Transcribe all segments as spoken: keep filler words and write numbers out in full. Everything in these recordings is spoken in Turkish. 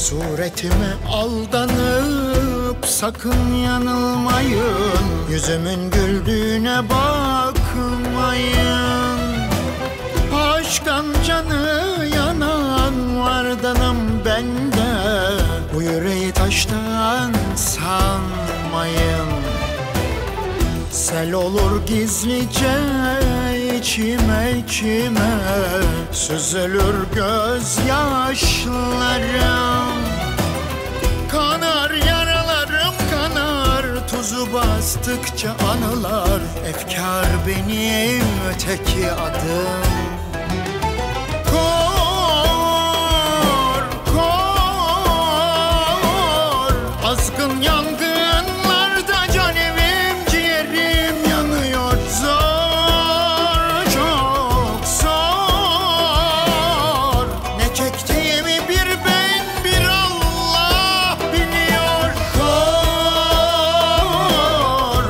Suretime aldanıp sakın yanılmayın, yüzümün güldüğüne bakmayın. Aşktan canı yanan vardanım bende, bu yüreği taştan sanmayın. Sel olur gizlice içime içime, süzülür gözyaşlarım. Kanar yaralarım kanar, tuzu bastıkça anılar, efkar benim öteki adım. Kor, kor, azgın yangınlarda can evim ciğerim yanıyor. Zor, çok zor, ne çektiğimi bir ben bir Allah biliyor. Kor,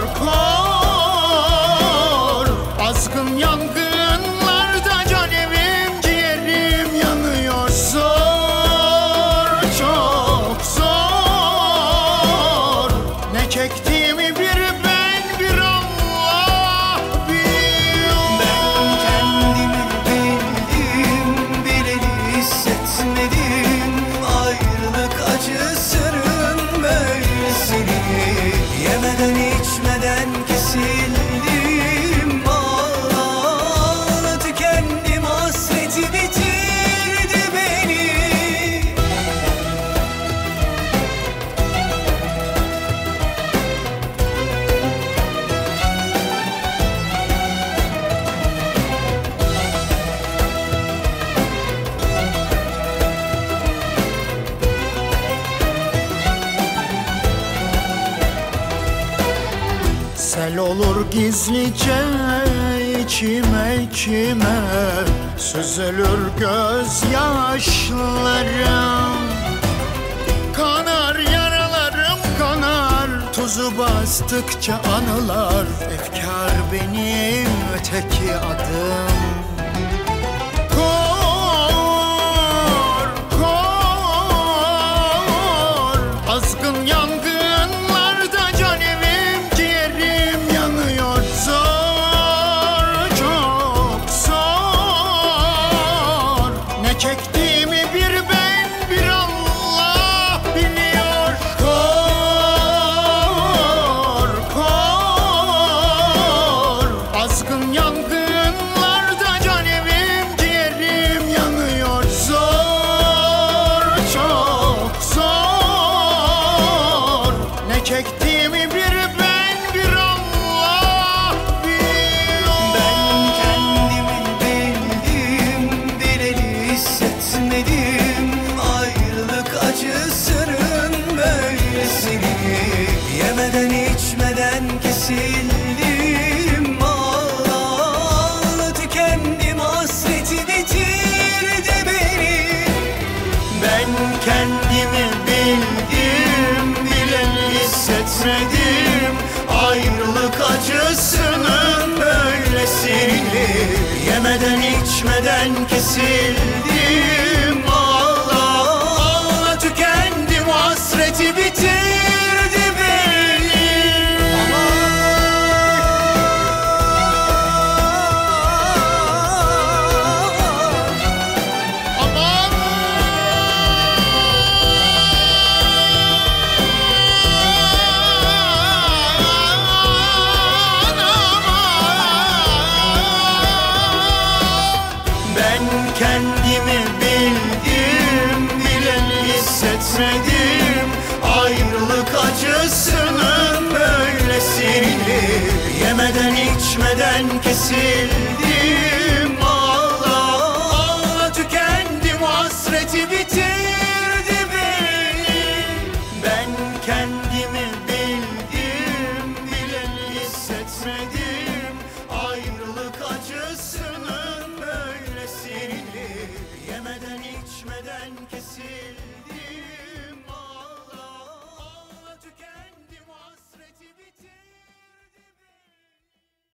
kor, azgın yangınlarda can evim ciğerim yanıyor. Zor, çok zor, ne çektiğimi bir ben bir Allah biliyor. Ben kendimi bildim, bileli hissetmedim. Ayrılık acısının böylesini. Yemeden içmeden kesildim. Ağla ağla tükendim, hasreti bitirdi beni. Sel olur gizlice içime içime, süzülür gözyaşlarım. Kanar yaralarım kanar, tuzu bastıkça anılar, efkar benim öteki adım. Kor, kor, azgın yangınlarda can evim ciğerim yanıyor. Zor, çok zor, ne çektiğimi bir ben bir Allah biliyor. Kor, kor, azgın yangınlarda can evim ciğerim yanıyor. Zor, çok zor, ne çektiğimi bir ben bir Allah biliyor. Ben kendimi bildim, bileli hissetmedim. Ayrılık acısının böylesini. Yemeden içmeden kesildim. Ağla ağla tükendim, hasreti bitirdi beni. Ben kendimi bildim, bileni hissetmedim. Ayrılık acısının böylesini. Yemeden içmeden kesildim. Ağla ağla tükendim, hasreti bitirdi beni. Aman, ben kendimi bildim, bileni hissetmedim. Ayrılık acısının böylesini. Yemeden içmeden kesildim. Ağla ağla tükendim, hasreti bitirdi.